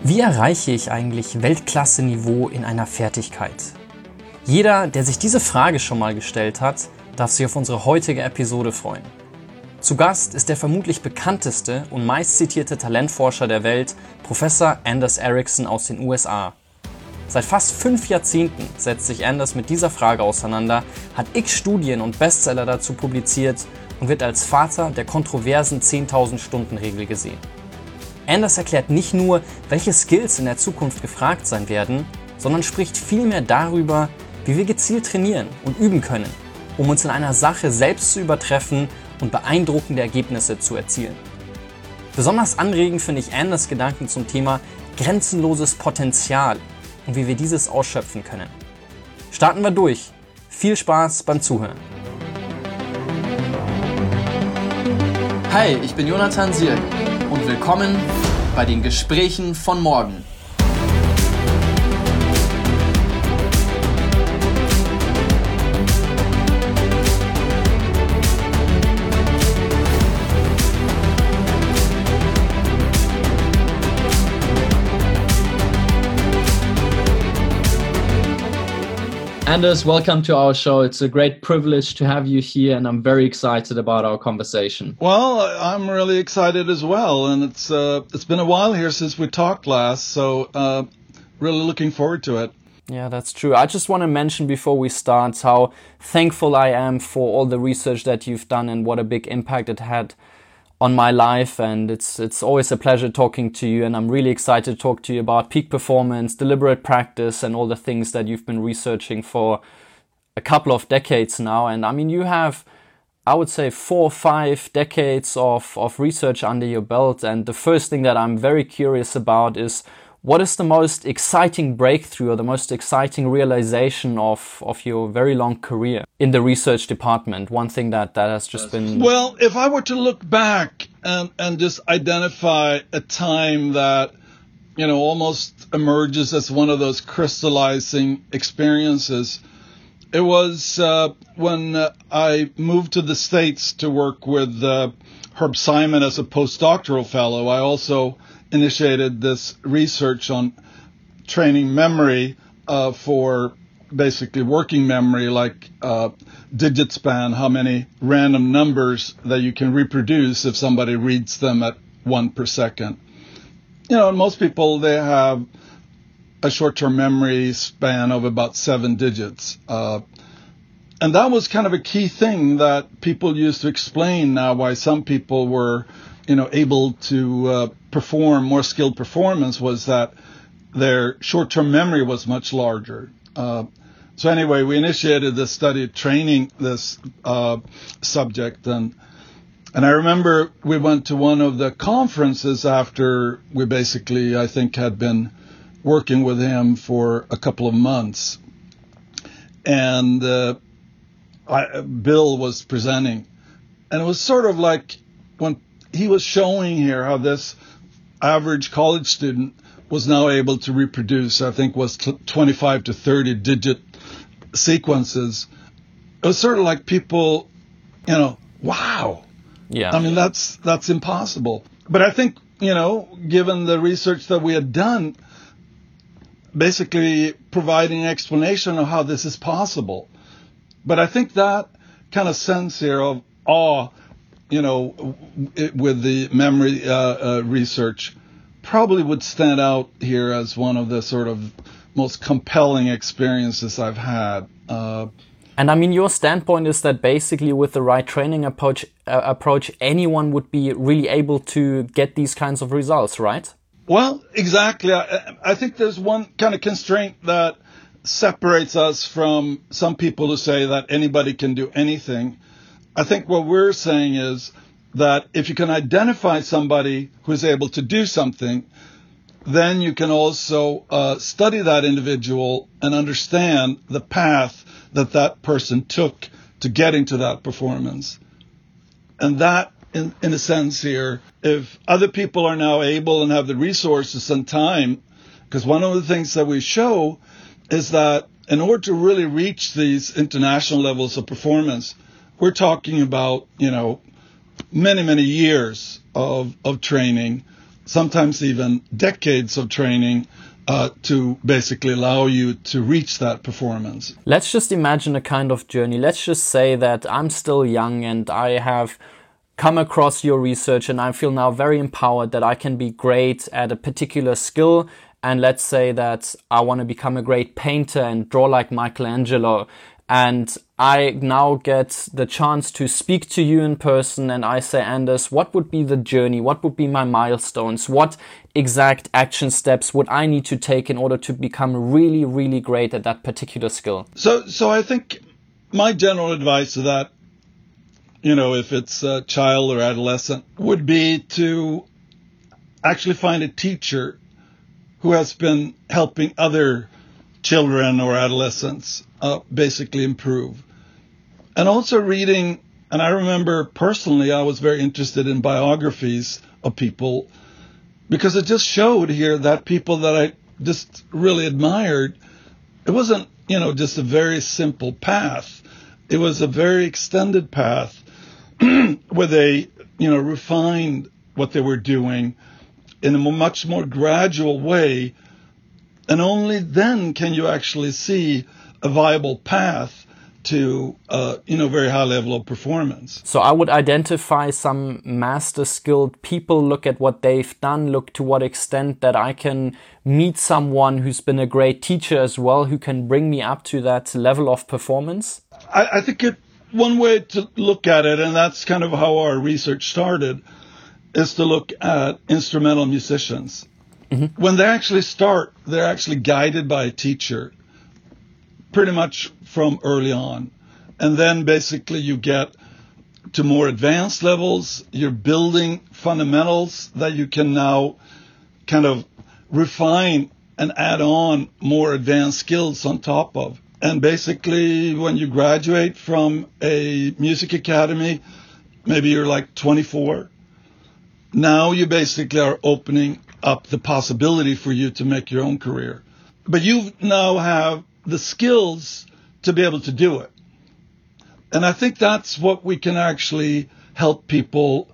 Wie erreiche ich eigentlich Weltklasse-Niveau in einer Fertigkeit? Jeder, der sich diese Frage schon mal gestellt hat, darf sich auf unsere heutige Episode freuen. Zu Gast ist der vermutlich bekannteste und meistzitierte Talentforscher der Welt, Professor Anders Ericsson aus den USA. Seit fast 5 Jahrzehnten setzt sich Anders mit dieser Frage auseinander, hat x Studien und Bestseller dazu publiziert und wird als Vater der kontroversen 10.000-Stunden-Regel gesehen. Anders erklärt nicht nur, welche Skills in der Zukunft gefragt sein werden, sondern spricht vielmehr darüber, wie wir gezielt trainieren und üben können, um uns in einer Sache selbst zu übertreffen und beeindruckende Ergebnisse zu erzielen. Besonders anregend finde ich Anders Gedanken zum Thema grenzenloses Potenzial und wie wir dieses ausschöpfen können. Starten wir durch. Viel Spaß beim Zuhören. Hi, ich bin Jonathan Sierk und willkommen bei den Gesprächen von morgen. Anders, welcome to our show. It's a great privilege to have you here, and I'm very excited about our conversation. Well, I'm really excited as well, and it's been a while here since we talked last, so really looking forward to it. Yeah, that's true. I just want to mention before we start how thankful I am for all the research that you've done and what a big impact it had on my life, and it's always a pleasure talking to you, and I'm really excited to talk to you about peak performance, deliberate practice, and all the things that you've been researching for a couple of decades now. And I mean, you have, I would say, 4 or 5 decades of research under your belt, and the first thing that I'm very curious about is what is the most exciting breakthrough or the most exciting realization of your very long career in the research department? One thing that has just been... Well, if I were to look back and just identify a time that, you know, almost emerges as one of those crystallizing experiences, it was when I moved to the States to work with Herb Simon as a postdoctoral fellow. I also initiated this research on training memory for basically working memory, like digit span, how many random numbers that you can reproduce if somebody reads them at 1 per second. You know, and most people, they have a short-term memory span of about 7 digits. And that was kind of a key thing that people used to explain now why some people were, you know, able to perform more skilled performance, was that their short-term memory was much larger. So anyway, we initiated this study training this subject, and I remember we went to one of the conferences after we basically, I think, had been working with him for a couple of months, and Bill was presenting, and it was sort of like when he was showing here how this average college student was now able to reproduce, I think, was 25 to 30 digit sequences. It was sort of like people, you know, wow. Yeah. I mean, that's impossible. But I think, you know, given the research that we had done, basically providing an explanation of how this is possible. But I think that kind of sense here of awe, you know, with the memory research, probably would stand out here as one of the sort of most compelling experiences I've had. And I mean, your standpoint is that basically with the right training approach, anyone would be really able to get these kinds of results, right? Well, exactly. I think there's one kind of constraint that separates us from some people who say that anybody can do anything. I think what we're saying is that if you can identify somebody who's able to do something, then you can also study that individual and understand the path that that person took to getting to that performance. And that, in a sense here, if other people are now able and have the resources and time, because one of the things that we show is that in order to really reach these international levels of performance, we're talking about, you know, many, many years of training sometimes even decades of training to basically allow you to reach that performance. Let's just imagine a kind of journey. Let's just say that I'm still young and I have come across your research and I feel now very empowered that I can be great at a particular skill. And let's say that I want to become a great painter and draw like Michelangelo. And I now get the chance to speak to you in person and I say, Anders, what would be the journey? What would be my milestones? What exact action steps would I need to take in order to become really, really great at that particular skill? So I think my general advice to that, if it's a child or adolescent, would be to actually find a teacher who has been helping other children or adolescents basically improve. And also reading, and I remember personally I was very interested in biographies of people because it just showed here that people that I just really admired, it wasn't, just a very simple path. It was a very extended path where they, refined what they were doing in a much more gradual way. And only then can you actually see a viable path to, very high level of performance. So I would identify some master skilled people, look at what they've done, look to what extent that I can meet someone who's been a great teacher as well, who can bring me up to that level of performance. I think one way to look at it, and that's kind of how our research started, is to look at instrumental musicians. Mm-hmm. When they actually start, they're actually guided by a teacher pretty much from early on. And then basically you get to more advanced levels. You're building fundamentals that you can now kind of refine and add on more advanced skills on top of. And basically when you graduate from a music academy, maybe you're like 24, now you basically are opening up the possibility for you to make your own career. But you now have the skills to be able to do it. And I think that's what we can actually help people,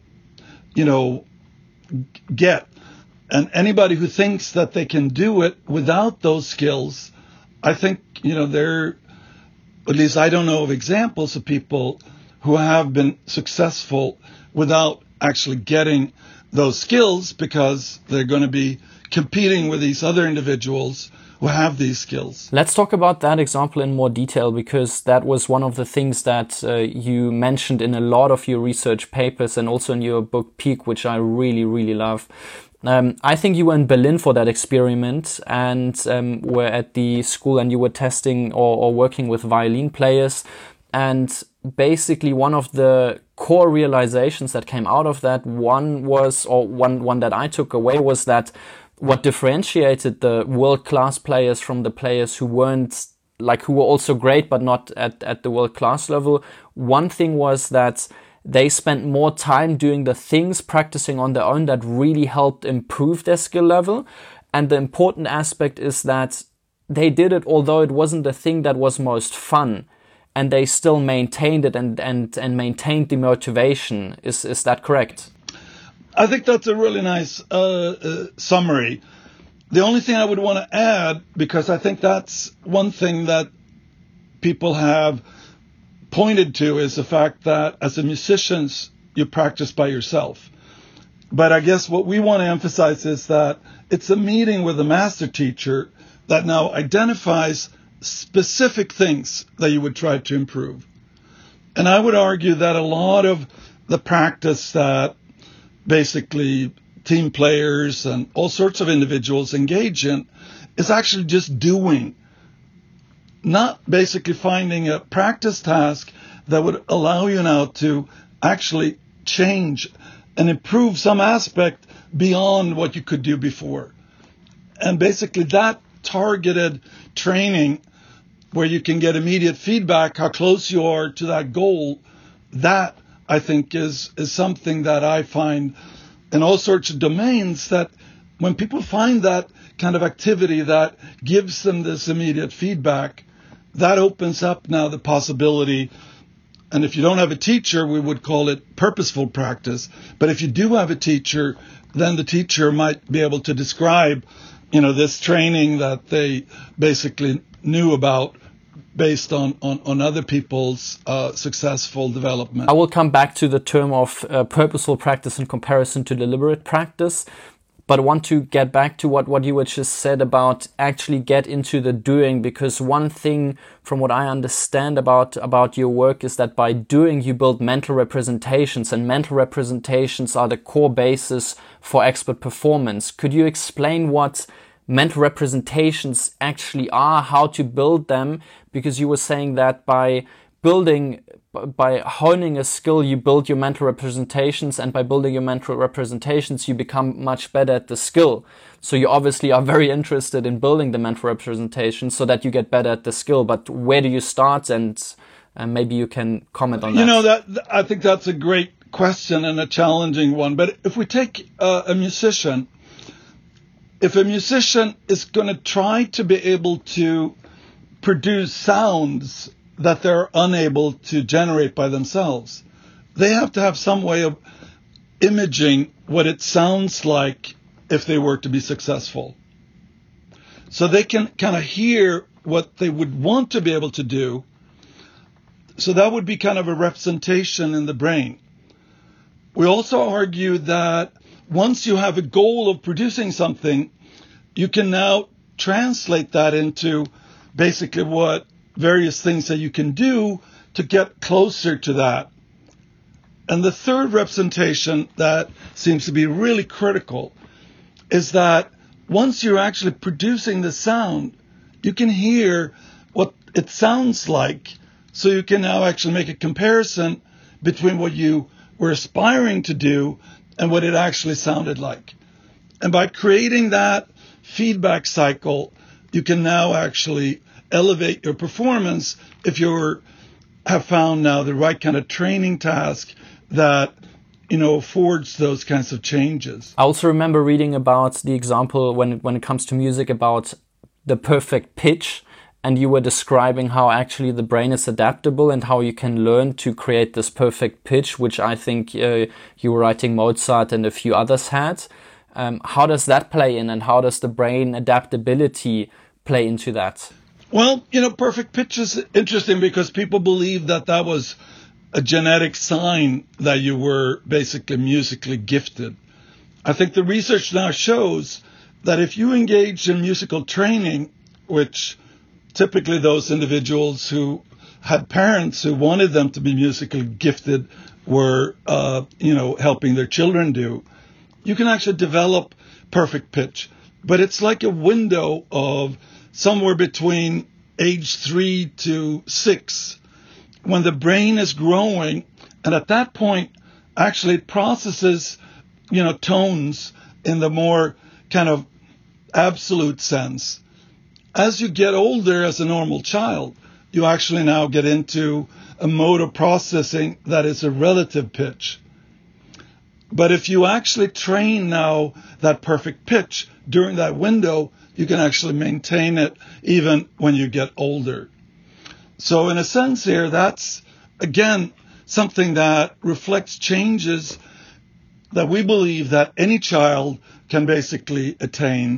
get. And anybody who thinks that they can do it without those skills, I think, at least I don't know of examples of people who have been successful without actually getting those skills because they're going to be competing with these other individuals who have these skills. Let's talk about that example in more detail because that was one of the things that you mentioned in a lot of your research papers and also in your book Peak, which I really, really love. I think you were in Berlin for that experiment and were at the school and you were testing or working with violin players. And basically one of the core realizations that came out of that one that I took away was that what differentiated the world-class players from the players who were also great but not at the world-class level, one thing was that they spent more time doing the things, practicing on their own that really helped improve their skill level. And the important aspect is that they did it although it wasn't the thing that was most fun. And they still maintained it and maintained the motivation. Is that correct? I think that's a really nice summary. The only thing I would want to add, because I think that's one thing that people have pointed to, is the fact that as a musician, you practice by yourself. But I guess what we want to emphasize is that it's a meeting with a master teacher that now identifies specific things that you would try to improve. And I would argue that a lot of the practice that basically team players and all sorts of individuals engage in is actually just doing, not basically finding a practice task that would allow you now to actually change and improve some aspect beyond what you could do before. And basically that targeted training where you can get immediate feedback, how close you are to that goal, that I think is something that I find in all sorts of domains, that when people find that kind of activity that gives them this immediate feedback, that opens up now the possibility And if you don't have a teacher, we would call it purposeful practice. But if you do have a teacher, then the teacher might be able to describe, this training that they basically knew about based on other people's successful development. I will come back to the term of purposeful practice in comparison to deliberate practice, but I want to get back to what you just said about actually get into the doing, because one thing from what I understand about your work is that by doing you build mental representations, and mental representations are the core basis for expert performance. Could you explain what mental representations actually are, how to build them? Because you were saying that by honing a skill, you build your mental representations, and by building your mental representations, you become much better at the skill. So you obviously are very interested in building the mental representations so that you get better at the skill. But where do you start? And maybe you can comment on that. I think that's a great question and a challenging one. But if we take a musician, if a musician is going to try to be able to produce sounds that they're unable to generate by themselves, they have to have some way of imaging what it sounds like if they were to be successful. So they can kind of hear what they would want to be able to do. So that would be kind of a representation in the brain. We also argue that once you have a goal of producing something, you can now translate that into basically what various things that you can do to get closer to that. And the third representation that seems to be really critical is that once you're actually producing the sound, you can hear what it sounds like. So you can now actually make a comparison between what you were aspiring to do and what it actually sounded like. And by creating that feedback cycle, you can now actually elevate your performance if you have found now the right kind of training task that affords those kinds of changes. I also remember reading about the example when it comes to music about the perfect pitch, and you were describing how actually the brain is adaptable and how you can learn to create this perfect pitch, which I think you were writing Mozart and a few others had. How does that play in, and how does the brain adaptability play into that? Well, perfect pitch is interesting because people believe that was a genetic sign that you were basically musically gifted. I think the research now shows that if you engage in musical training, which typically those individuals who had parents who wanted them to be musically gifted were, helping their children do, you can actually develop perfect pitch. But it's like a window of somewhere between age 3 to 6, when the brain is growing, and at that point, actually it processes, tones in the more kind of absolute sense. As you get older as a normal child, you actually now get into a mode of processing that is a relative pitch. But if you actually train now that perfect pitch during that window, you can actually maintain it even when you get older. So in a sense here, that's, again, something that reflects changes that we believe that any child can basically attain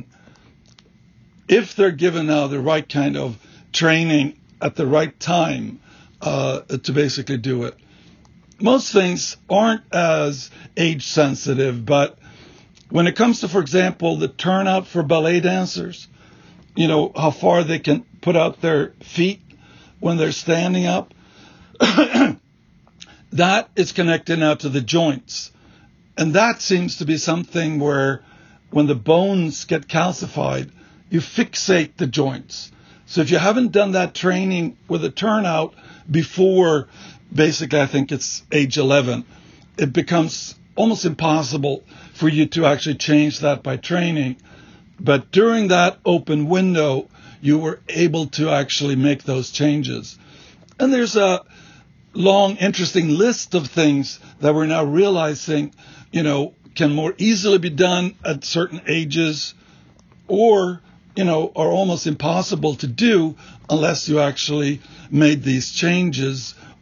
if they're given now the right kind of training at the right time to basically do it. Most things aren't as age sensitive, but when it comes to, for example, the turnout for ballet dancers, how far they can put out their feet when they're standing up, that is connected now to the joints. And that seems to be something where when the bones get calcified, you fixate the joints. So if you haven't done that training with a turnout before, basically, I think it's age 11, it becomes almost impossible for you to actually change that by training. But during that open window, you were able to actually make those changes. And there's a long, interesting list of things that we're now realizing, can more easily be done at certain ages, or, are almost impossible to do unless you actually made these changes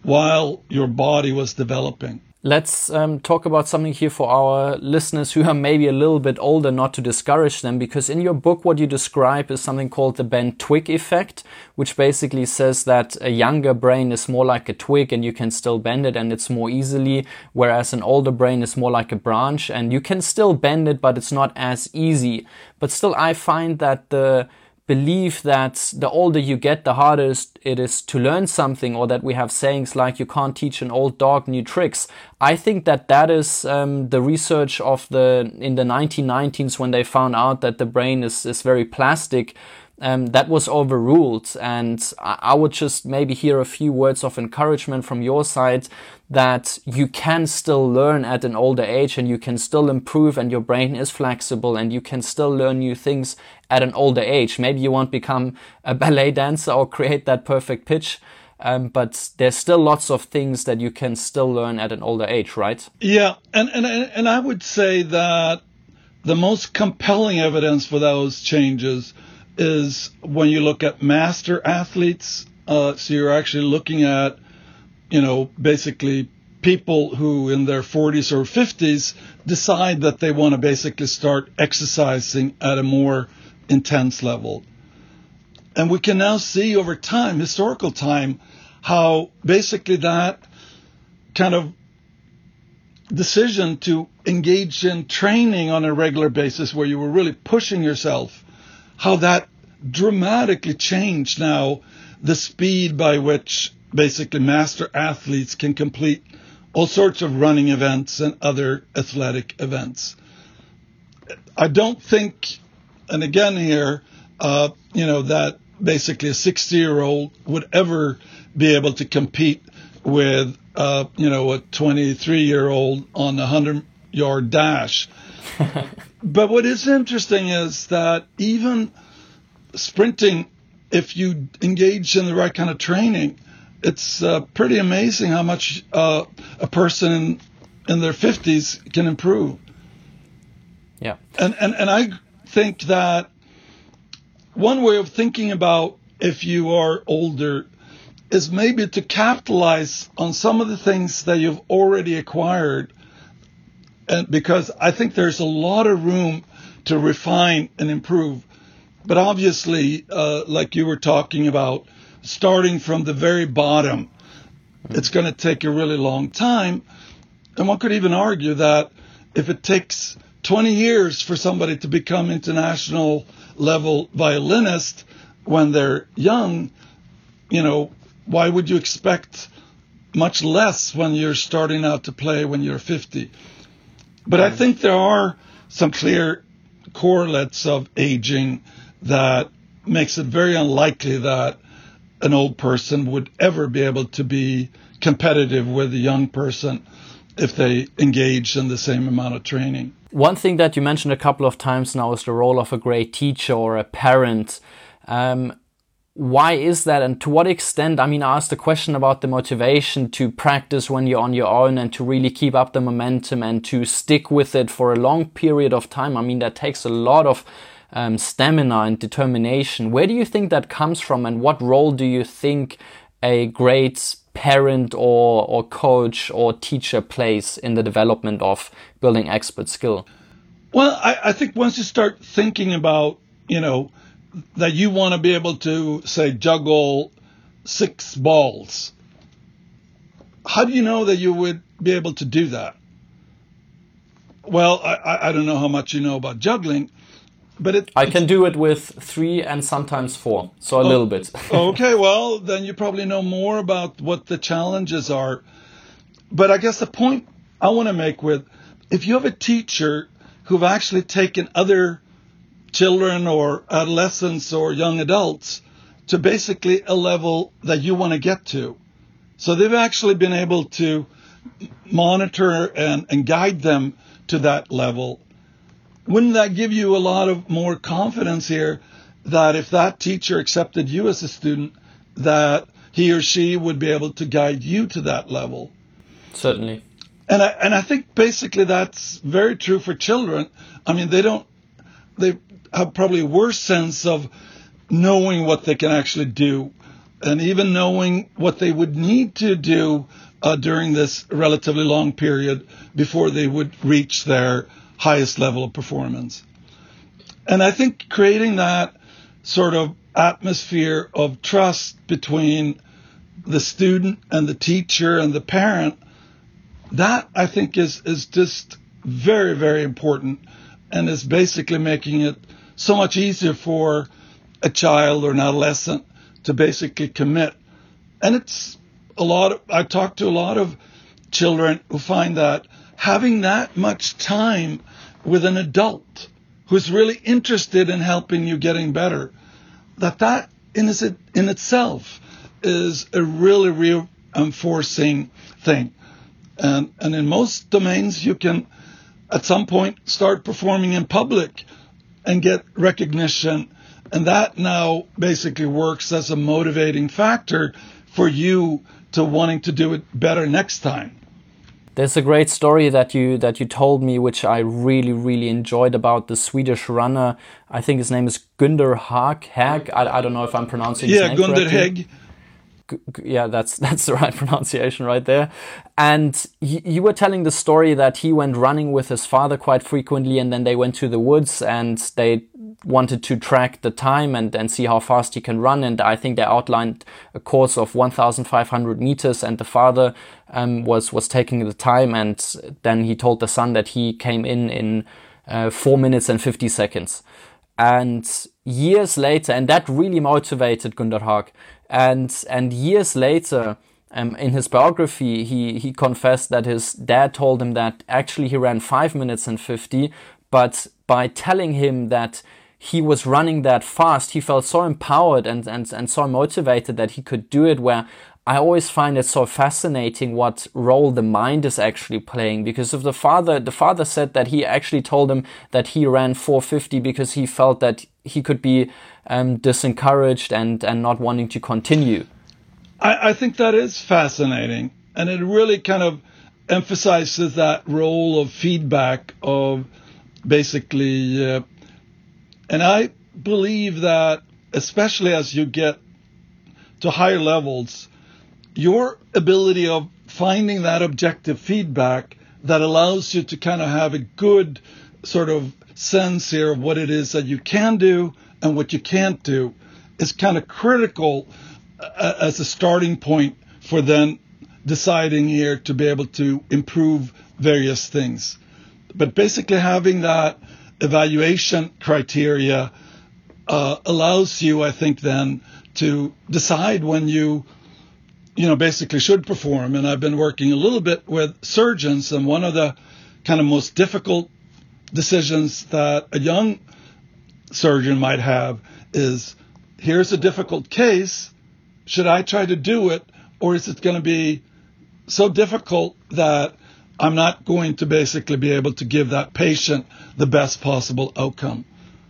while your body was developing. Let's talk about something here for our listeners who are maybe a little bit older, not to discourage them, because in your book what you describe is something called the bent twig effect, which basically says that a younger brain is more like a twig and you can still bend it and it's more easily, whereas an older brain is more like a branch and you can still bend it, but it's not as easy. But still, I find that the belief that the older you get, the harder it is to learn something, or that we have sayings like you can't teach an old dog new tricks. I think that is the research of in the 1990s, when they found out that the brain is very plastic. That was overruled, and I would just maybe hear a few words of encouragement from your side that you can still learn at an older age and you can still improve, and your brain is flexible and you can still learn new things at an older age. Maybe you won't become a ballet dancer or create that perfect pitch, but there's still lots of things that you can still learn at an older age, right? Yeah, and I would say that the most compelling evidence for those changes is when you look at master athletes. So you're actually looking at, basically people who in their 40s or 50s decide that they want to basically start exercising at a more intense level. And we can now see over time, historical time, how basically that kind of decision to engage in training on a regular basis where you were really pushing yourself, how that dramatically changed now the speed by which basically master athletes can complete all sorts of running events and other athletic events. I don't think, and again here, that basically a 60-year-old would ever be able to compete with, a 23-year-old on a 100-yard dash. But what is interesting is that even sprinting, if you engage in the right kind of training, it's pretty amazing how much a person in their 50s can improve. Yeah. And I think that one way of thinking about if you are older is maybe to capitalize on some of the things that you've already acquired. And because I think there's a lot of room to refine and improve. But obviously, like you were talking about, starting from the very bottom, it's going to take a really long time. And one could even argue that if it takes 20 years for somebody to become international level violinist when they're young, why would you expect much less when you're starting out to play when you're 50? But I think there are some clear correlates of aging that makes it very unlikely that an old person would ever be able to be competitive with a young person if they engage in the same amount of training. One thing that you mentioned a couple of times now is the role of a great teacher or a parent. Why is that, and to what extent? I asked the question about the motivation to practice when you're on your own and to really keep up the momentum and to stick with it for a long period of time. That takes a lot of stamina and determination. Where do you think that comes from, and what role do you think a great parent or coach or teacher plays in the development of building expert skill? Well, I think once you start thinking about, that you want to be able to, say, juggle 6 balls, how do you know that you would be able to do that? Well, I don't know how much you know about juggling, but I can do it with 3 and sometimes 4, so a little bit. Okay, well, then you probably know more about what the challenges are. But I guess the point I want to make with, if you have a teacher who've actually taken other children or adolescents or young adults to basically a level that you want to get to, so they've actually been able to monitor and guide them to that level, wouldn't that give you a lot of more confidence here that if that teacher accepted you as a student, that he or she would be able to guide you to that level? Certainly. And I think basically that's very true for children. They have probably a worse sense of knowing what they can actually do and even knowing what they would need to do during this relatively long period before they would reach their highest level of performance. And I think creating that sort of atmosphere of trust between the student and the teacher and the parent, that I think is just very, very important, and is basically making it so much easier for a child or an adolescent to basically commit. And it's I've talked to a lot of children who find that having that much time with an adult who's really interested in helping you getting better, that in itself is a really reinforcing thing. And in most domains, you can at some point start performing in public and get recognition. And that now basically works as a motivating factor for you to wanting to do it better next time. There's a great story that you told me, which I really, really enjoyed, about the Swedish runner. I think his name is Gunder Hag. I don't know if I'm pronouncing his name correctly. Gunder Heg. Yeah, that's the right pronunciation right there. And you were telling the story that he went running with his father quite frequently, and then they went to the woods and they wanted to track the time and see how fast he can run. And I think they outlined a course of 1,500 meters, and the father was taking the time, and then he told the son that he came in 4 minutes and 50 seconds. And years later, and that really motivated Gunder Hag. And years later, in his biography, he confessed that his dad told him that actually he ran 5 minutes and 50, but by telling him that he was running that fast, he felt so empowered and so motivated that he could do it, where I always find it so fascinating what role the mind is actually playing. Because of the father said that he actually told him that he ran 4:50 because he felt that he could be disencouraged and not wanting to continue. I think that is fascinating, and it really kind of emphasizes that role of feedback, of basically, and I believe that especially as you get to higher levels, your ability of finding that objective feedback that allows you to kind of have a good sort of sense here of what it is that you can do and what you can't do is kind of critical as a starting point for then deciding here to be able to improve various things. But basically having that evaluation criteria allows you, I think, then to decide when you basically should perform. And I've been working a little bit with surgeons, and one of the kind of most difficult decisions that a young surgeon might have is, here's a difficult case. Should I try to do it, or is it going to be so difficult that I'm not going to basically be able to give that patient the best possible outcome?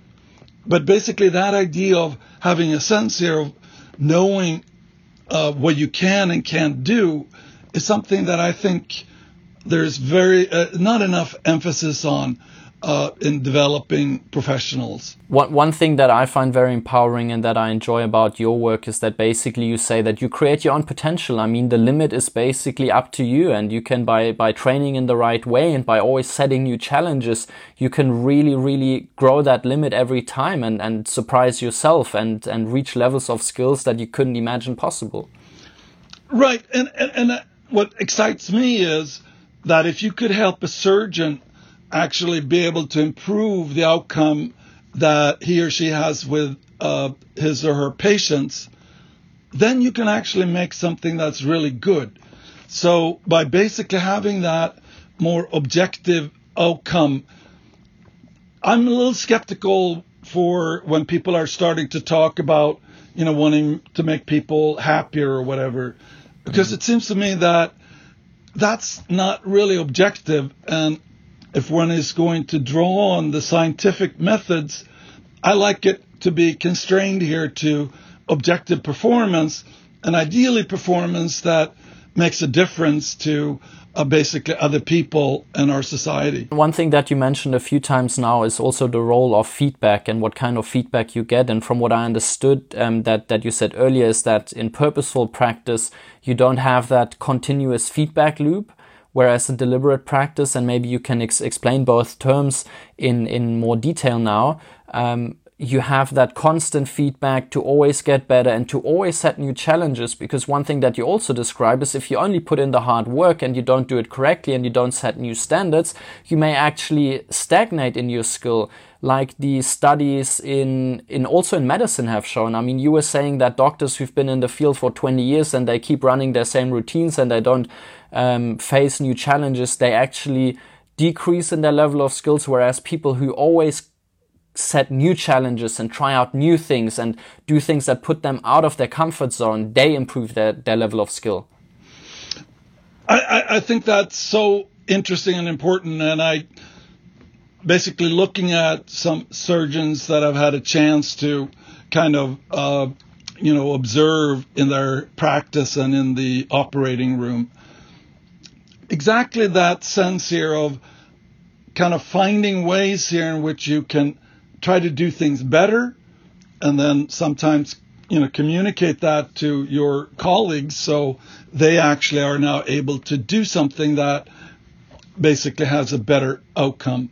But basically that idea of having a sense here of knowing what you can and can't do is something that I think there's not enough emphasis on in developing professionals. One thing that I find very empowering and that I enjoy about your work is that basically you say that you create your own potential. I mean, the limit is basically up to you, and you can, by training in the right way and by always setting new challenges, you can really, really grow that limit every time and surprise yourself and reach levels of skills that you couldn't imagine possible. Right. And what excites me is that if you could help a surgeon actually be able to improve the outcome that he or she has with his or her patients, then you can actually make something that's really good. So by basically having that more objective outcome, I'm a little skeptical for when people are starting to talk about, wanting to make people happier or whatever, because it seems to me that that's not really objective. And if one is going to draw on the scientific methods, I like it to be constrained here to objective performance, and ideally performance that makes a difference to basically other people in our society. One thing that you mentioned a few times now is also the role of feedback and what kind of feedback you get. And from what I understood that you said earlier is that in purposeful practice, you don't have that continuous feedback loop, whereas in deliberate practice, and maybe you can explain both terms in more detail now, you have that constant feedback to always get better and to always set new challenges. Because one thing that you also describe is if you only put in the hard work and you don't do it correctly and you don't set new standards, you may actually stagnate in your skill, like the studies in also in medicine have shown. I mean, you were saying that doctors who've been in the field for 20 years and they keep running their same routines and they don't face new challenges, they actually decrease in their level of skills, whereas people who always set new challenges and try out new things and do things that put them out of their comfort zone, they improve their level of skill. I think that's so interesting and important. And I basically looking at some surgeons that I've had a chance to kind of, observe in their practice and in the operating room. Exactly that sense here of kind of finding ways here in which you can try to do things better, and then sometimes, communicate that to your colleagues so they actually are now able to do something that basically has a better outcome.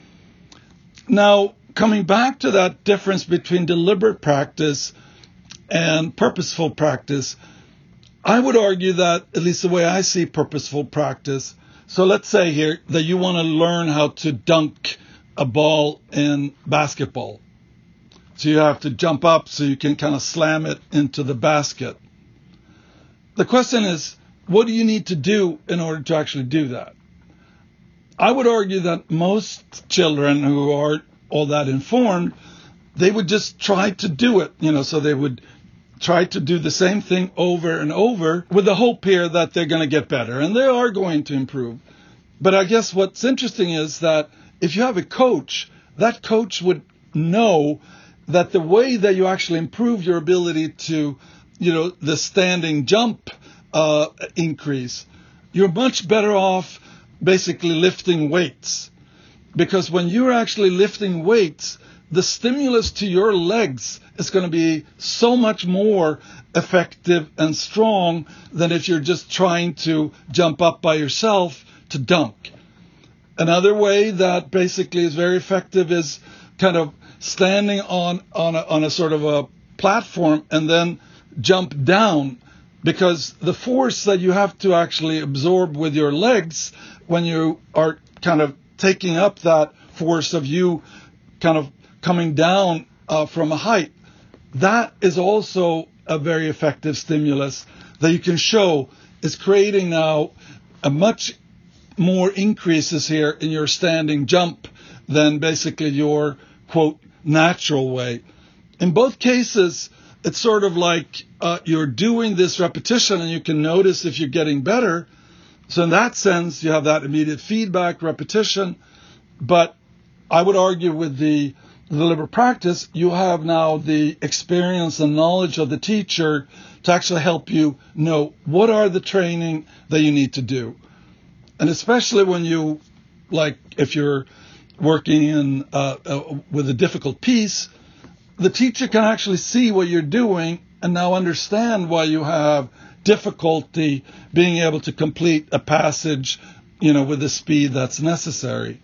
Now, coming back to that difference between deliberate practice and purposeful practice, I would argue that, at least the way I see purposeful practice, so let's say here that you want to learn how to dunk a ball in basketball. So you have to jump up so you can kind of slam it into the basket. The question is, what do you need to do in order to actually do that? I would argue that most children who aren't all that informed, they would just try to do it, so they would try to do the same thing over and over with the hope here that they're going to get better, and they are going to improve. But I guess what's interesting is that if you have a coach, that coach would know that the way that you actually improve your ability to, the standing jump increase, you're much better off basically lifting weights. Because when you're actually lifting weights, the stimulus to your legs is going to be so much more effective and strong than if you're just trying to jump up by yourself to dunk. Another way that basically is very effective is kind of standing on a sort of a platform and then jump down, because the force that you have to actually absorb with your legs when you are kind of taking up that force of you kind of coming down from a height, that is also a very effective stimulus that you can show is creating now a much more increases here in your standing jump than basically your, quote, natural way. In both cases, it's sort of like you're doing this repetition and you can notice if you're getting better. So in that sense, you have that immediate feedback, repetition. But I would argue with the deliberate practice, you have now the experience and knowledge of the teacher to actually help you know what are the training that you need to do. And especially when you, like if you're working in with a difficult piece, the teacher can actually see what you're doing and now understand why you have difficulty being able to complete a passage, with the speed that's necessary.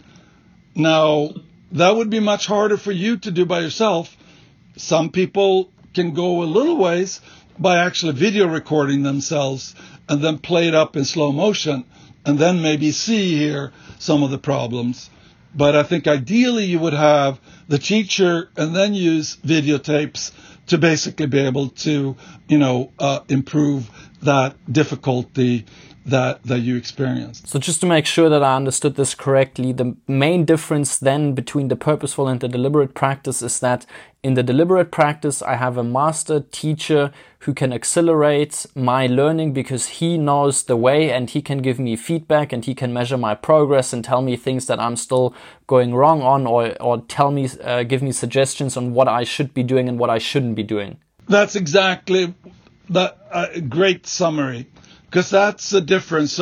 Now, that would be much harder for you to do by yourself. Some people can go a little ways by actually video recording themselves and then play it up in slow motion and then maybe see here some of the problems. But I think ideally you would have the teacher and then use videotapes to basically be able to, improve that difficulty that you experience. So just to make sure that I understood this correctly, the main difference then between the purposeful and the deliberate practice is that in the deliberate practice, I have a master teacher who can accelerate my learning because he knows the way and he can give me feedback and he can measure my progress and tell me things that I'm still going wrong on or tell me, give me suggestions on what I should be doing and what I shouldn't be doing. That's exactly that great summary. Because that's the difference. So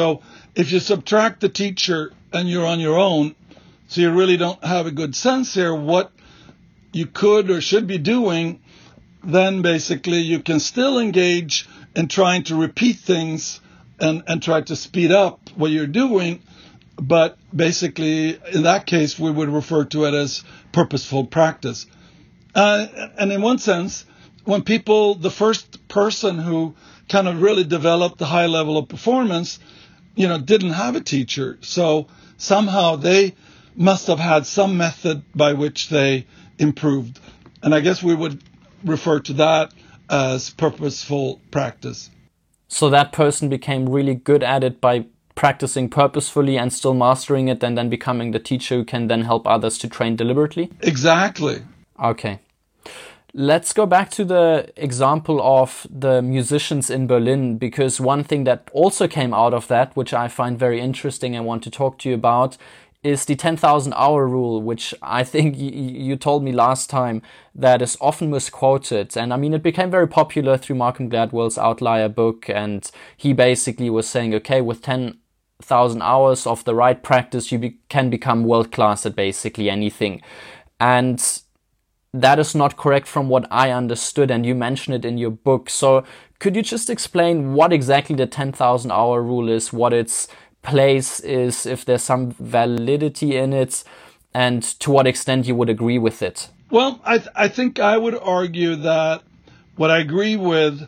if you subtract the teacher and you're on your own, so you really don't have a good sense here what you could or should be doing, then basically you can still engage in trying to repeat things and try to speed up what you're doing. But basically, in that case, we would refer to it as purposeful practice. And in one sense, when the first person who kind of really developed the high level of performance, didn't have a teacher. So somehow they must have had some method by which they improved. And I guess we would refer to that as purposeful practice. So that person became really good at it by practicing purposefully and still mastering it, and then becoming the teacher who can then help others to train deliberately? Exactly. Okay. Let's go back to the example of the musicians in Berlin, because one thing that also came out of that, which I find very interesting and want to talk to you about, is the 10,000 hour rule, which I think you told me last time that is often misquoted. And I mean, it became very popular through Malcolm Gladwell's Outlier book. And he basically was saying, okay, with 10,000 hours of the right practice, you can become world-class at basically anything. And that is not correct from what I understood, and you mentioned it in your book. So could you just explain what exactly the 10,000 hour rule is, what its place is, if there's some validity in it, and to what extent you would agree with it? Well, I think I would argue that what I agree with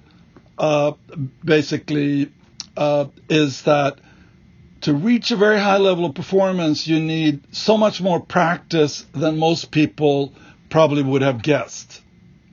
basically is that to reach a very high level of performance, you need so much more practice than most people probably would have guessed.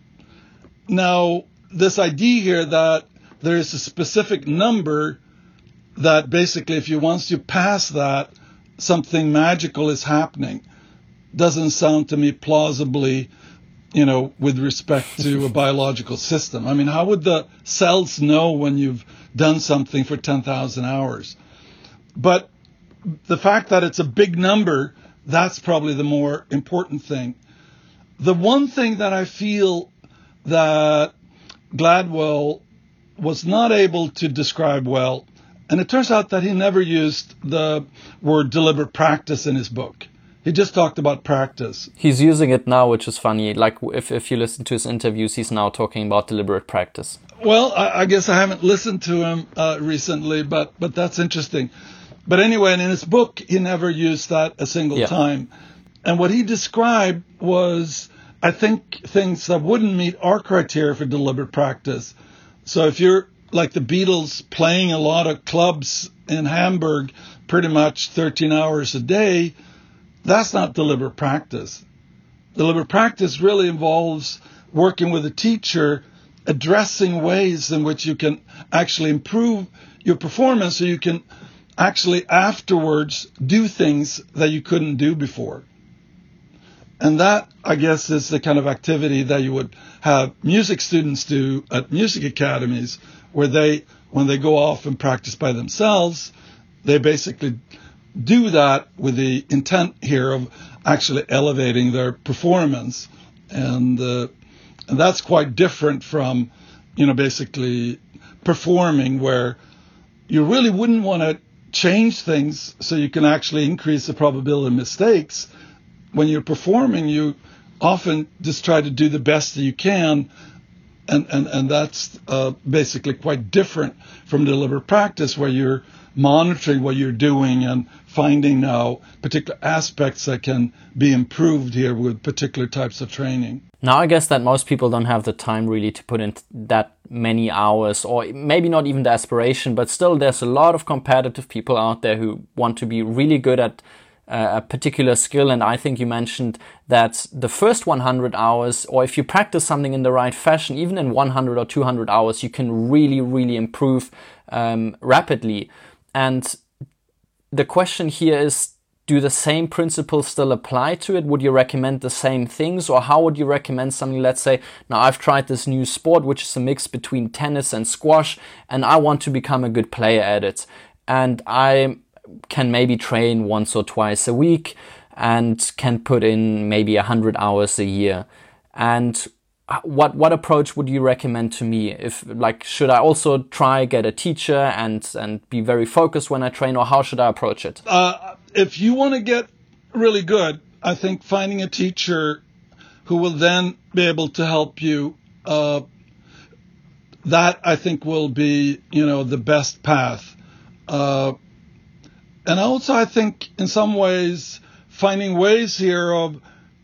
Now, this idea here that there is a specific number that basically once you pass that, something magical is happening, doesn't sound to me plausibly, with respect to a biological system. I mean, how would the cells know when you've done something for 10,000 hours? But the fact that it's a big number, that's probably the more important thing. The one thing that I feel that Gladwell was not able to describe well, and it turns out that he never used the word deliberate practice in his book. He just talked about practice. He's using it now, which is funny. Like if you listen to his interviews, he's now talking about deliberate practice. Well, I guess I haven't listened to him recently, but that's interesting. But anyway, in his book, he never used that a single time. And what he described was, I think, things that wouldn't meet our criteria for deliberate practice. So if you're like the Beatles playing a lot of clubs in Hamburg pretty much 13 hours a day, that's not deliberate practice. Deliberate practice really involves working with a teacher, addressing ways in which you can actually improve your performance so you can actually afterwards do things that you couldn't do before. And that, I guess, is the kind of activity that you would have music students do at music academies, where when they go off and practice by themselves, they basically do that with the intent here of actually elevating their performance. And that's quite different from, basically performing, where you really wouldn't want to change things so you can actually increase the probability of mistakes. When you're performing, you often just try to do the best that you can, and that's basically quite different from deliberate practice, where you're monitoring what you're doing and finding now particular aspects that can be improved here with particular types of training. Now, I guess that most people don't have the time really to put in that many hours, or maybe not even the aspiration, but still there's a lot of competitive people out there who want to be really good at a particular skill. And I think you mentioned that the first 100 hours, or if you practice something in the right fashion, even in 100 or 200 hours, you can really, really improve rapidly. And the question here is, do the same principles still apply to it? Would you recommend the same things? Or how would you recommend something, let's say, now I've tried this new sport, which is a mix between tennis and squash, and I want to become a good player at it. And I can maybe train once or twice a week and can put in maybe 100 hours a year. And what approach would you recommend to me? If like, should I also try get a teacher and be very focused when I train, or how should I approach it? If you want to get really good, I think finding a teacher who will then be able to help you, that I think will be, the best path. And also I think in some ways finding ways here of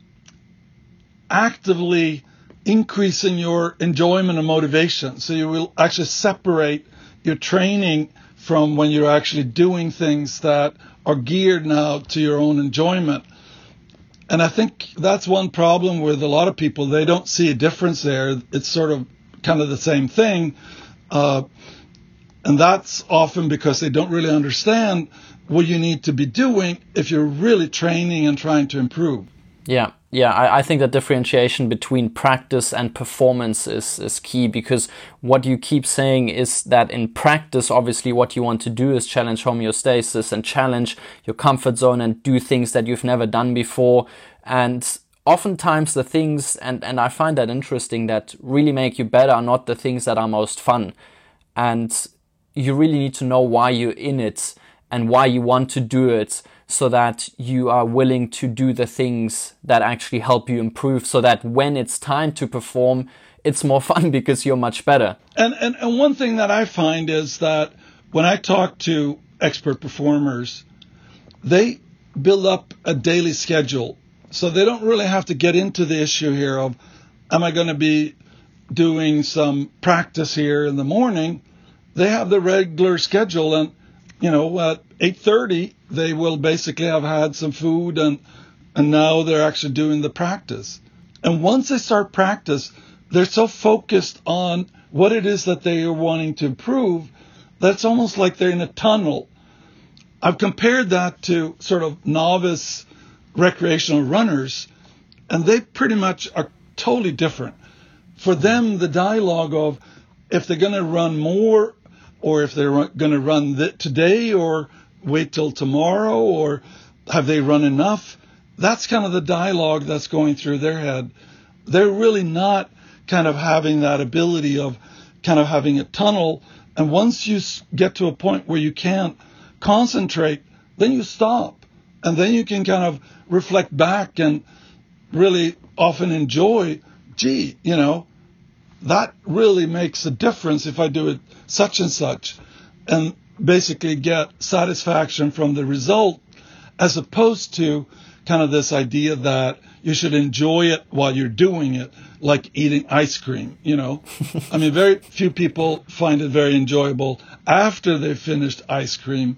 actively increasing your enjoyment and motivation. So you will actually separate your training from when you're actually doing things that are geared now to your own enjoyment. And I think that's one problem with a lot of people. They don't see a difference there. It's sort of kind of the same thing. And that's often because they don't really understand what you need to be doing if you're really training and trying to improve. Yeah, I think that differentiation between practice and performance is key, because what you keep saying is that in practice, obviously what you want to do is challenge homeostasis and challenge your comfort zone and do things that you've never done before. And oftentimes the things, and I find that interesting, that really make you better are not the things that are most fun. And you really need to know why you're in it and why you want to do it, so that you are willing to do the things that actually help you improve, so that when it's time to perform, it's more fun because you're much better. And one thing that I find is that when I talk to expert performers, they build up a daily schedule. So they don't really have to get into the issue here of, am I going to be doing some practice here in the morning? They have the regular schedule, and at 8:30, they will basically have had some food, and now they're actually doing the practice. And once they start practice, they're so focused on what it is that they are wanting to improve that it's almost like they're in a tunnel. I've compared that to sort of novice recreational runners, and they pretty much are totally different. For them, the dialogue of if they're going to run more, or if they're going to run today, or wait till tomorrow, or have they run enough? That's kind of the dialogue that's going through their head. They're really not kind of having that ability of kind of having a tunnel. And once you get to a point where you can't concentrate, then you stop. And then you can kind of reflect back and really often enjoy, that really makes a difference if I do it such and such, and basically get satisfaction from the result, as opposed to kind of this idea that you should enjoy it while you're doing it, like eating ice cream, I mean, very few people find it very enjoyable after they've finished ice cream.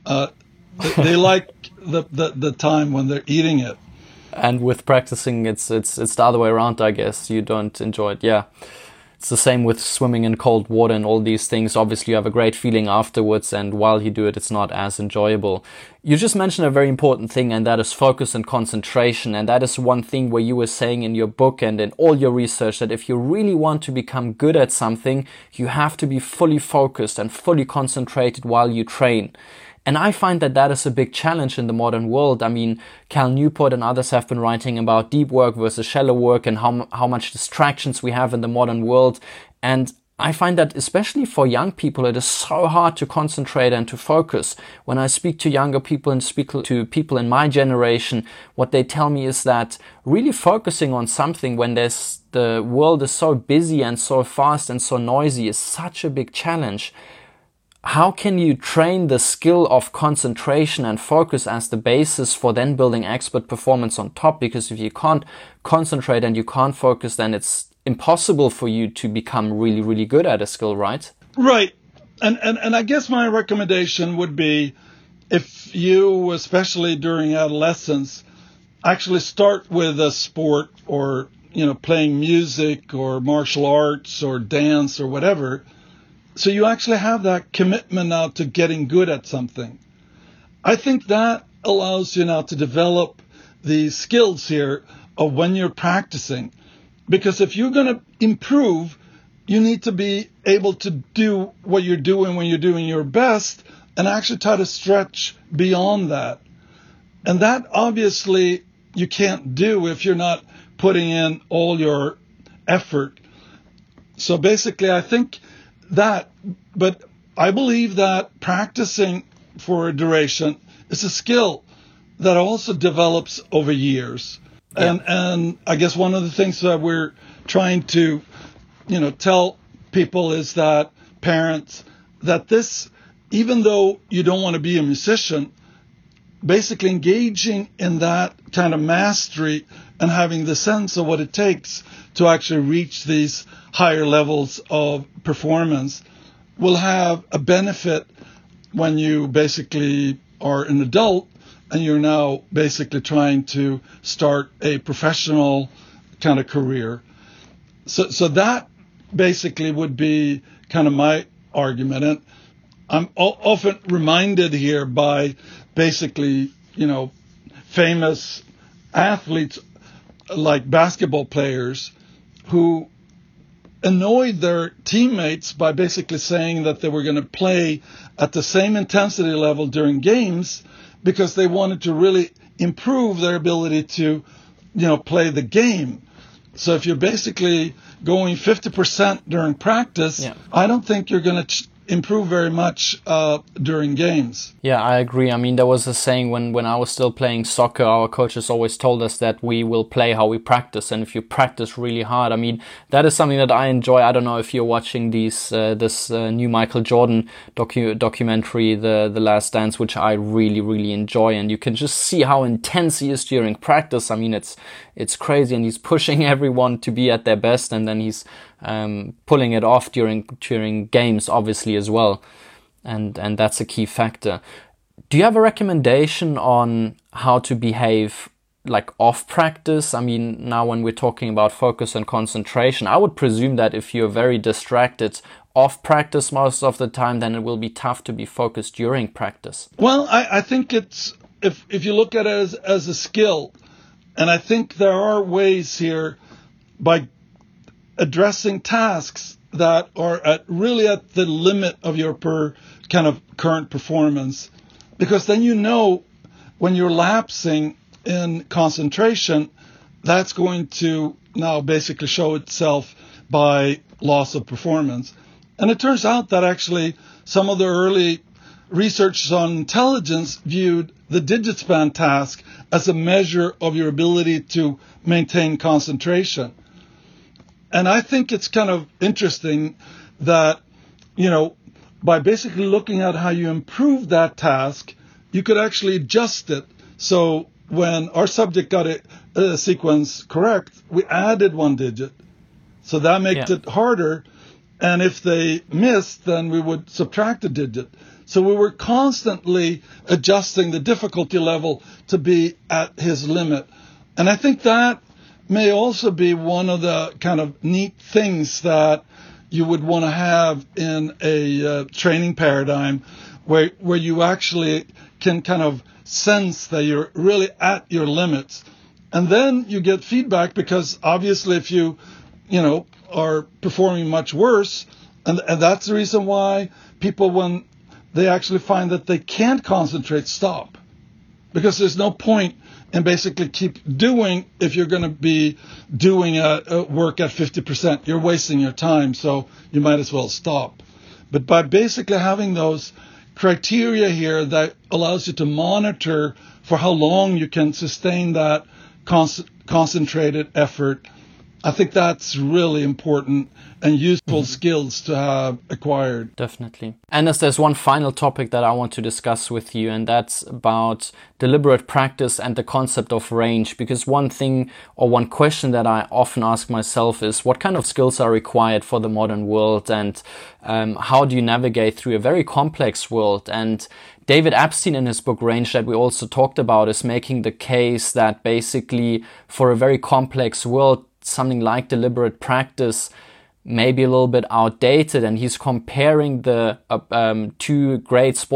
They like the time when they're eating it. And with practicing, it's the other way around, I guess. You don't enjoy it. Yeah. It's the same with swimming in cold water and all these things. Obviously, you have a great feeling afterwards, and while you do it, it's not as enjoyable. You just mentioned a very important thing, and that is focus and concentration. And that is one thing where you were saying in your book and in all your research that if you really want to become good at something, you have to be fully focused and fully concentrated while you train. And I find that is a big challenge in the modern world. I mean, Cal Newport and others have been writing about deep work versus shallow work and how much distractions we have in the modern world. And I find that especially for young people, it is so hard to concentrate and to focus. When I speak to younger people and speak to people in my generation, what they tell me is that really focusing on something when the world is so busy and so fast and so noisy is such a big challenge. How can you train the skill of concentration and focus as the basis for then building expert performance on top? Because if you can't concentrate and you can't focus, then it's impossible for you to become really, really good at a skill, right? Right. And I guess my recommendation would be, if you, especially during adolescence, actually start with a sport or, playing music or martial arts or dance or whatever. So you actually have that commitment now to getting good at something. I think that allows you now to develop the skills here of when you're practicing. Because if you're going to improve, you need to be able to do what you're doing when you're doing your best and actually try to stretch beyond that. And that obviously you can't do if you're not putting in all your effort. So basically, I think that, but I believe that practicing for a duration is a skill that also develops over years. Yeah. And I guess one of the things that we're trying to, tell people is that parents, that this, even though you don't want to be a musician, basically engaging in that kind of mastery and having the sense of what it takes to actually reach these higher levels of performance will have a benefit when you basically are an adult and you're now basically trying to start a professional kind of career. So that basically would be kind of my argument. And I'm often reminded here by basically, famous athletes like basketball players who annoyed their teammates by basically saying that they were going to play at the same intensity level during games because they wanted to really improve their ability to, play the game. So if you're basically going 50% during practice, I don't think you're going to improve very much during games. Yeah, I agree. I mean, there was a saying when I was still playing soccer, our coaches always told us that we will play how we practice. And if you practice really hard, I mean, that is something that I enjoy. I don't know if you're watching this new Michael Jordan documentary, The Last Dance, which I really, really enjoy. And you can just see how intense he is during practice. I mean, it's crazy, and he's pushing everyone to be at their best, and then he's pulling it off during games, obviously, as well. And that's a key factor. Do you have a recommendation on how to behave like off practice? I mean, now when we're talking about focus and concentration, I would presume that if you're very distracted off practice most of the time, then it will be tough to be focused during practice. Well, I think it's, if you look at it as a skill, and I think there are ways here by addressing tasks that are really at the limit of your kind of current performance, because then when you're lapsing in concentration, that's going to now basically show itself by loss of performance. And it turns out that actually some of the early research on intelligence viewed the digit span task as a measure of your ability to maintain concentration. And I think it's kind of interesting that, by basically looking at how you improve that task, you could actually adjust it. So when our subject got a sequence correct, we added one digit. So that makes it harder. And if they missed, then we would subtract a digit. So we were constantly adjusting the difficulty level to be at his limit. And I think that may also be one of the kind of neat things that you would want to have in a training paradigm where you actually can kind of sense that you're really at your limits. And then you get feedback, because obviously if you are performing much worse, and that's the reason why people, when they actually find that they can't concentrate, stop. Because there's no point in basically keep doing if you're going to be doing a work at 50%. You're wasting your time, so you might as well stop. But by basically having those criteria here that allows you to monitor for how long you can sustain that concentrated effort, I think that's really important and useful skills to have acquired. Definitely. Anders, there's one final topic that I want to discuss with you, and that's about deliberate practice and the concept of range. Because one thing or one question that I often ask myself is, what kind of skills are required for the modern world, and how do you navigate through a very complex world? And David Epstein, in his book Range, that we also talked about, is making the case that basically for a very complex world, something like deliberate practice may be a little bit outdated, and he's comparing the two great sport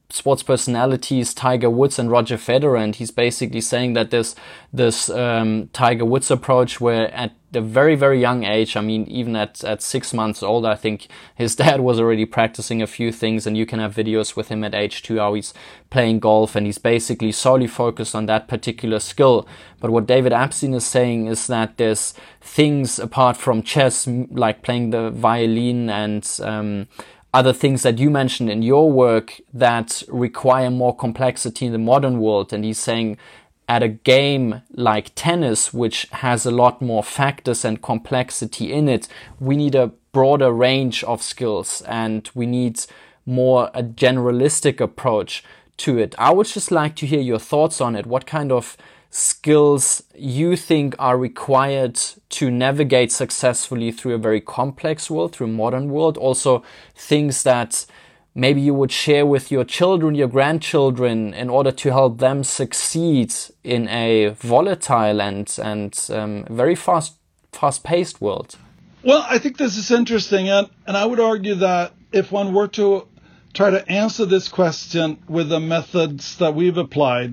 sports personalities Tiger Woods and Roger Federer, and he's basically saying that there's this Tiger Woods approach where at a very, very young age, I mean, even at 6 months old, I think his dad was already practicing a few things, and you can have videos with him at age 2 how he's playing golf, and he's basically solely focused on that particular skill. But what David Epstein is saying is that there's things apart from chess, like playing the violin and other things that you mentioned in your work that require more complexity in the modern world. And he's saying at a game like tennis, which has a lot more factors and complexity in it, we need a broader range of skills and we need more a generalistic approach to it. I would just like to hear your thoughts on it. What kind of skills you think are required to navigate successfully through a very complex world, through a modern world. Also things that maybe you would share with your children, your grandchildren, in order to help them succeed in a volatile and very fast-paced world. Well, I think this is interesting, and I would argue that if one were to try to answer this question with the methods that we've applied,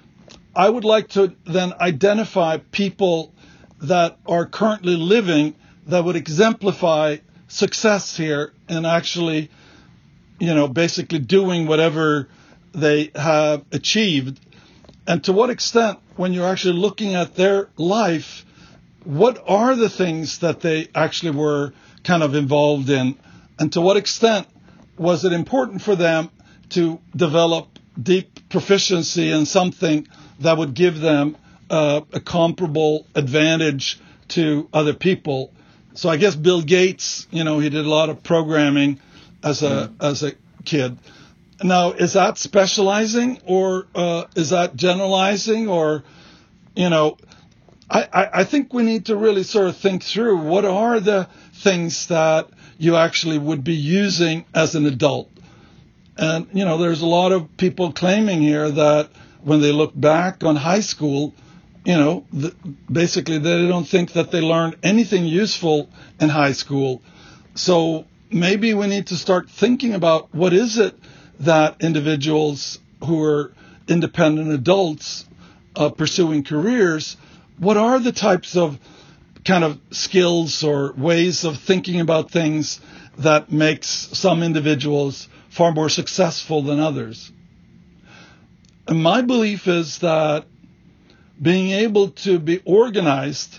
I would like to then identify people that are currently living that would exemplify success here and actually, basically doing whatever they have achieved. And to what extent, when you're actually looking at their life, what are the things that they actually were kind of involved in? And to what extent was it important for them to develop deep proficiency in something that would give them a comparable advantage to other people? So I guess Bill Gates, he did a lot of programming as a kid. Now, is that specializing or is that generalizing? Or, I think we need to really sort of think through what are the things that you actually would be using as an adult. And, there's a lot of people claiming here that when they look back on high school, basically they don't think that they learned anything useful in high school. So maybe we need to start thinking about what is it that individuals who are independent adults pursuing careers, what are the types of kind of skills or ways of thinking about things that makes some individuals far more successful than others? And my belief is that being able to be organized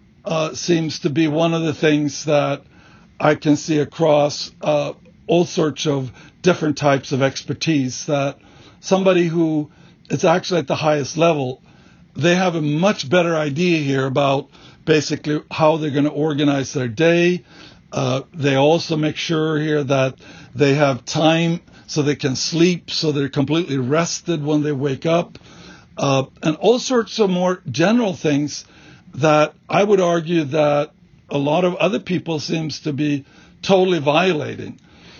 seems to be one of the things that I can see across all sorts of different types of expertise, that somebody who is actually at the highest level, they have a much better idea here about basically how they're going to organize their day. They also make sure here that they have time so they can sleep, so they're completely rested when they wake up, and all sorts of more general things that I would argue that a lot of other people seems to be totally violating.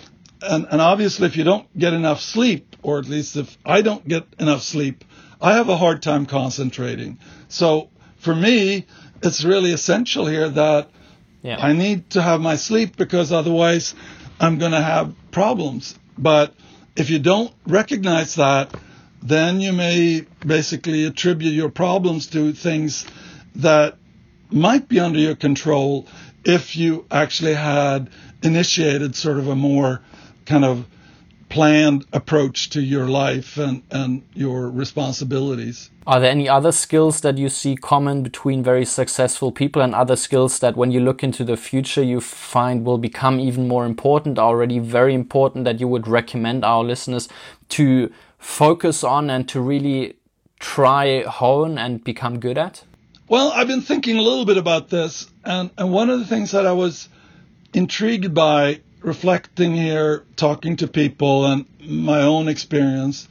And obviously, if you don't get enough sleep, or at least if I don't get enough sleep, I have a hard time concentrating. So for me, it's really essential here that I need to have my sleep, because otherwise I'm going to have problems. But if you don't recognize that, then you may basically attribute your problems to things that might be under your control if you actually had initiated sort of a more kind of planned approach to your life and your responsibilities. Are there any other skills that you see common between very successful people, and other skills that when you look into the future you find will become even more important, already very important, that you would recommend our listeners to focus on and to really try, hone and become good at? Well, I've been thinking a little bit about this, and one of the things that I was intrigued by reflecting here, talking to people and my own experience,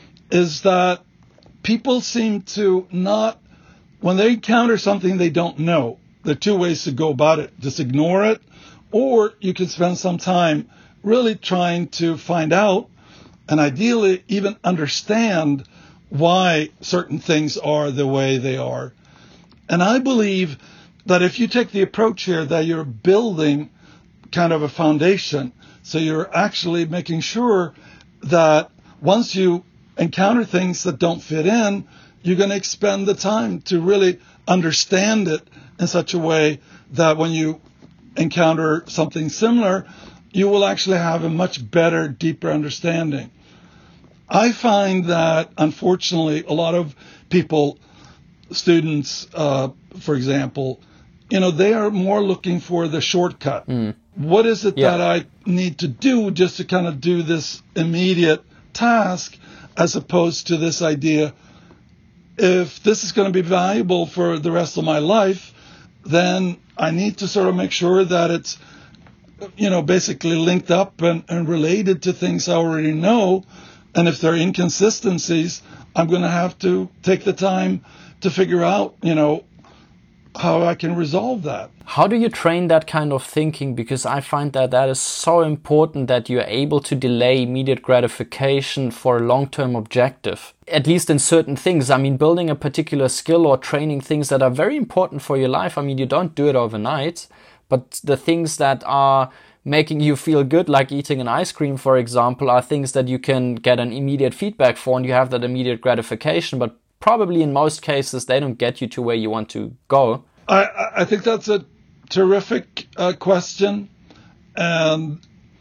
is that people seem to not, when they encounter something they don't know, there are two ways to go about it. Just ignore it, or you can spend some time really trying to find out and ideally even understand why certain things are the way they are. And I believe that if you take the approach here that you're building kind of a foundation, so you're actually making sure that once you encounter things that don't fit in, you're going to expend the time to really understand it in such a way that when you encounter something similar, you will actually have a much better, deeper understanding. I find that, unfortunately, a lot of people, students, for example, they are more looking for the shortcut. What is it that I need to do just to kind of do this immediate task, as opposed to this idea, if this is going to be valuable for the rest of my life, then I need to sort of make sure that it's, basically linked up and related to things I already know. And if there are inconsistencies, I'm going to have to take the time to figure out, how I can resolve that. How do you train that kind of thinking? Because I find that is so important, that you're able to delay immediate gratification for a long-term objective, at least in certain things. I mean, building a particular skill or training things that are very important for your life. I mean, you don't do it overnight, but the things that are making you feel good, like eating an ice cream, for example, are things that you can get an immediate feedback for, and you have that immediate gratification, but probably in most cases, they don't get you to where you want to go. I think that's a terrific question. And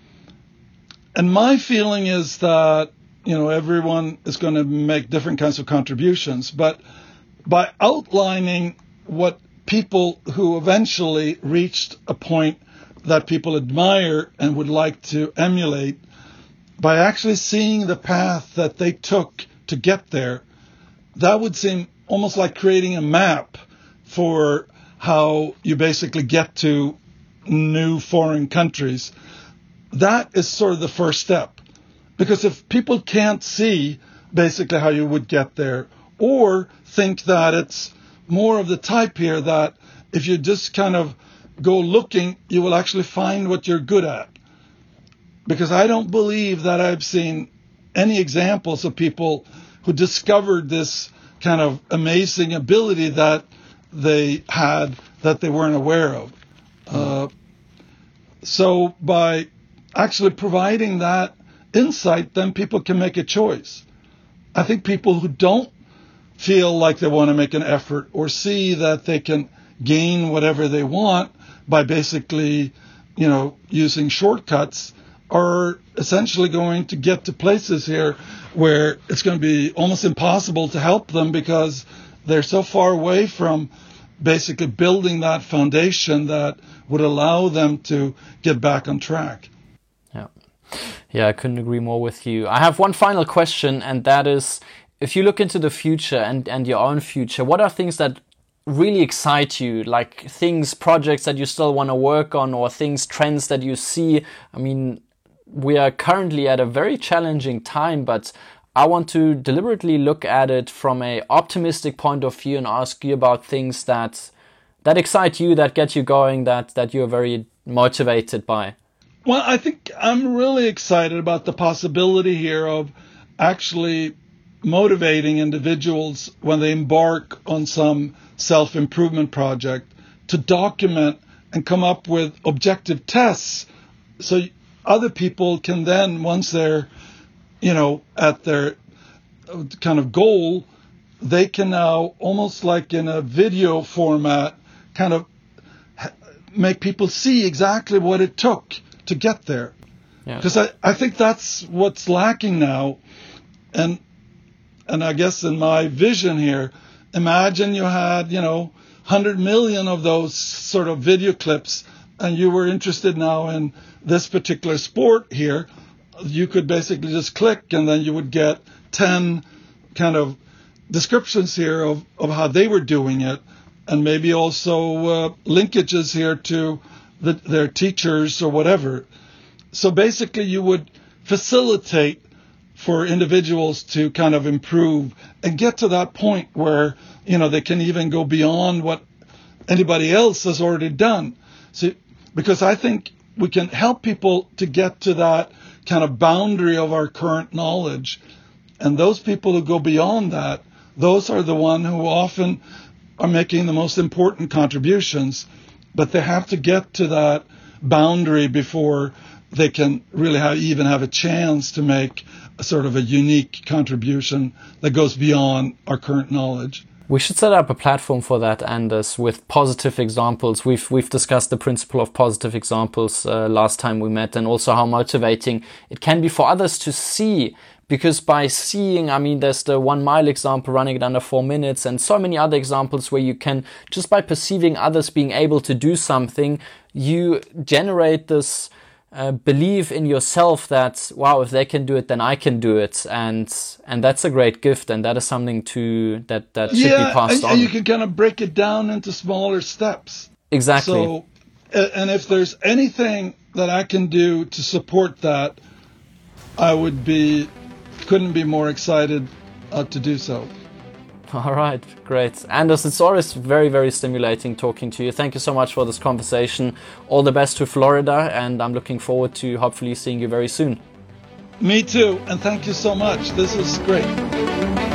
my feeling is that, everyone is going to make different kinds of contributions. But by outlining what people who eventually reached a point that people admire and would like to emulate, by actually seeing the path that they took to get there, that would seem almost like creating a map for how you basically get to new foreign countries. That is sort of the first step. Because if people can't see basically how you would get there, or think that it's more of the type here that if you just kind of go looking, you will actually find what you're good at. Because I don't believe that I've seen any examples of people who discovered this kind of amazing ability that they had that they weren't aware of. So by actually providing that insight, then people can make a choice. I think people who don't feel like they want to make an effort or see that they can gain whatever they want by basically, using shortcuts, are essentially going to get to places here where it's going to be almost impossible to help them, because they're so far away from basically building that foundation that would allow them to get back on track. Yeah, I couldn't agree more with you. I have one final question, and that is, if you look into the future and your own future, what are things that really excite you, like things, projects that you still want to work on, or things, trends that you see? I mean, we are currently at a very challenging time, but I want to deliberately look at it from an optimistic point of view and ask you about things that excite you, that get you going, that you're very motivated by. Well, I think I'm really excited about the possibility here of actually motivating individuals when they embark on some self-improvement project to document and come up with objective tests, so other people can then, once they're, at their kind of goal, they can now, almost like in a video format, kind of make people see exactly what it took to get there. Because I think that's what's lacking now. And I guess in my vision here, imagine you had, 100 million of those sort of video clips, and you were interested now in this particular sport here. You could basically just click, and then you would get 10 kind of descriptions here of how they were doing it, and maybe also linkages here to their teachers or whatever. So basically you would facilitate for individuals to kind of improve and get to that point where, they can even go beyond what anybody else has already done. So, because I think we can help people to get to that kind of boundary of our current knowledge. And those people who go beyond that, those are the ones who often are making the most important contributions, but they have to get to that boundary before they can really even have a chance to make a sort of a unique contribution that goes beyond our current knowledge. We should set up a platform for that, Anders, with positive examples. We've discussed the principle of positive examples last time we met, and also how motivating it can be for others to see. Because by seeing, I mean, there's the 1 mile example, running it under 4 minutes, and so many other examples where you can, just by perceiving others being able to do something, you generate this belief in yourself that, wow, if they can do it, then I can do it. And that's a great gift, and that is something that should be passed on. And you can kind of break it down into smaller steps. Exactly. So, and if there's anything that I can do to support that, I couldn't be more excited to do so. All right, great. Anders, it's always very, very stimulating talking to you. Thank you so much for this conversation. All the best to Florida, and I'm looking forward to hopefully seeing you very soon. Me too, and thank you so much. This is great.